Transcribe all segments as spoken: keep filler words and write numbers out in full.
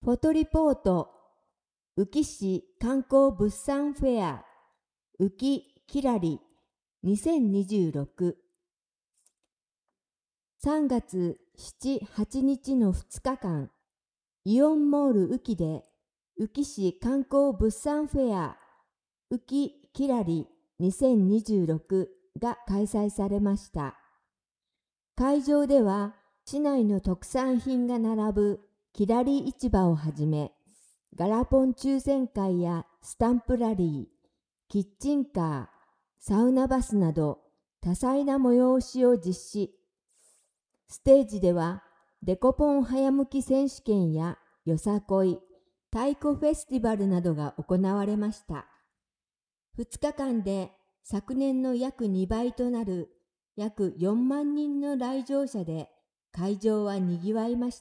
フォトリポート、宇城市観光物産フェア、宇城きらりにせんにじゅうろく。さんがつしち、はちにちのふつかかん、イオンモール宇城で宇城市観光物産フェア、宇城きらりにせんにじゅうろくが開催されました。会場では市内の特産品が並ぶきらり市場をはじめ、ガラポン抽選会やスタンプラリー、キッチンカー、サウナバスなど多彩な催しを実施。ステージではデコポン早向き選手権やよさこい、太鼓フェスティバルなどが行われました。ふつかかんで昨年の約にばいとなる約よんまんにんの来場者で会場はにぎわいました。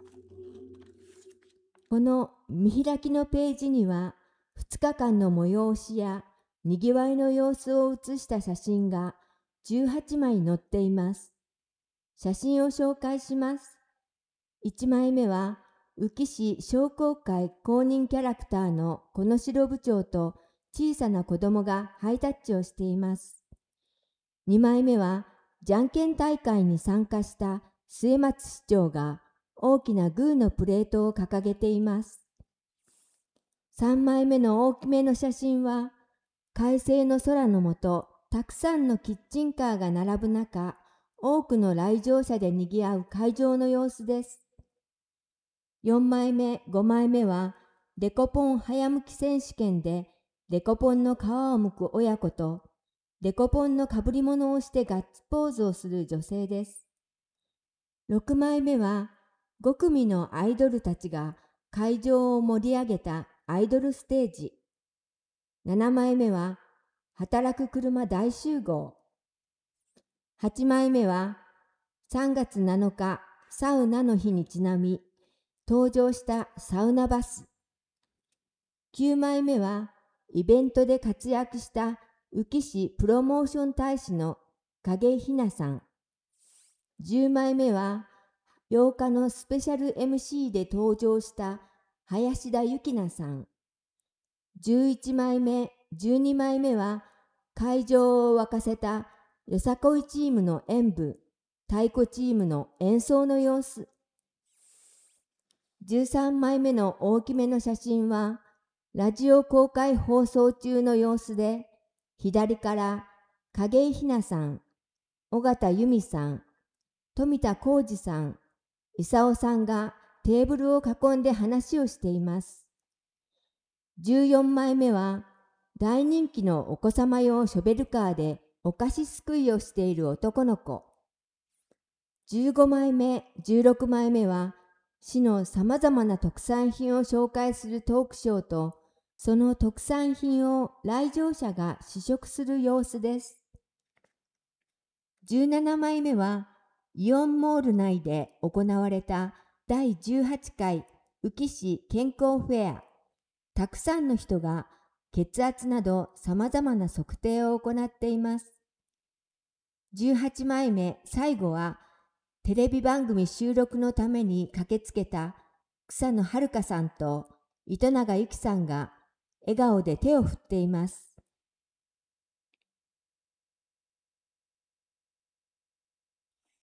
この見開きのページにはふつかかんの催しやにぎわいの様子を写した写真がじゅうはちまい載っています。写真を紹介します。いちまいめは宇城市商工会公認キャラクターのこのしろ部長と小さな子供がハイタッチをしています。にまいめはじゃんけん大会に参加した末松市長が大きなグーのプレートを掲げています。さんまいめの大きめの写真は快晴の空の下、たくさんのキッチンカーが並ぶ中、多くの来場者でにぎわう会場の様子です。よんまいめ、ごまいめはデコポン早向き選手権でデコポンの皮を剥く親子とデコポンのかぶり物をしてガッツポーズをする女性です。ろくまいめはごくみのアイドルたちが会場を盛り上げたアイドルステージ。ななまいめは働く車大集合。はちまいめはさんがつなのかサウナの日にちなみ登場したサウナバス。きゅうまいめはイベントで活躍した宇城市プロモーション大使の影ひなさん。じゅうまいめはようかのスペシャル エムシー で登場した林田ゆきなさん。じゅういちまいめ、じゅうにまいめは会場を沸かせたよさこいチームの演舞、太鼓チームの演奏の様子。じゅうさんまいめの大きめの写真はラジオ公開放送中の様子で、左から影井ひなさん、尾形由美さん、富田浩二さん、勲さんがテーブルを囲んで話をしています。じゅうよんまいめは大人気のお子様用ショベルカーでお菓子すくいをしている男の子。じゅうごまいめ、じゅうろくまいめは市のさまざまな特産品を紹介するトークショーと、その特産品を来場者が試食する様子です。じゅうななまいめはイオンモール内で行われただいじゅうはちかい宇城市健康フェア。たくさんの人が血圧などさまざまな測定を行っています。じゅうはちまいめ、最後はテレビ番組収録のために駆けつけた草野遥さんと糸永由紀さんが笑顔で手を振っています。